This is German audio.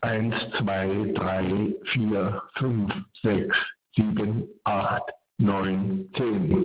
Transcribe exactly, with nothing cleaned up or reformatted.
Eins, zwei, drei, vier, fünf, sechs, sieben, acht, neun, zehn.